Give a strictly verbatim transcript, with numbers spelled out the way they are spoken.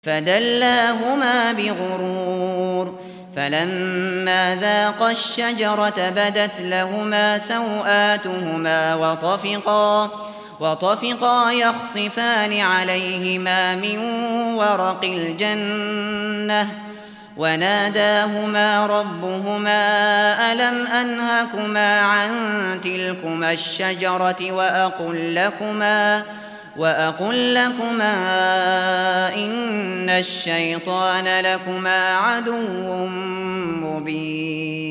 فدلاهما بغرور فلما ذاقا الشجرة بدت لهما سوآتهما وطفقا, وطفقا يخصفان عليهما من ورق الجنة وناداهما ربهما ألم أنهكما عن تلكما الشجرة وأقل لكما وأقل لكما إن الشيطان لكما عدو مبين